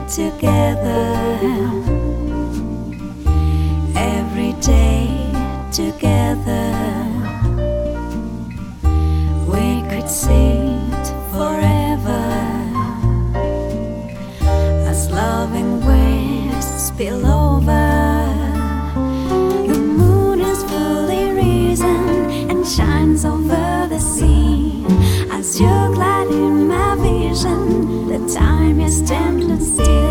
together, every day together. We could sit forever as loving waves spill over. The moon is fully risen and shines over the sea. As you glide in my vision, the time is standing still.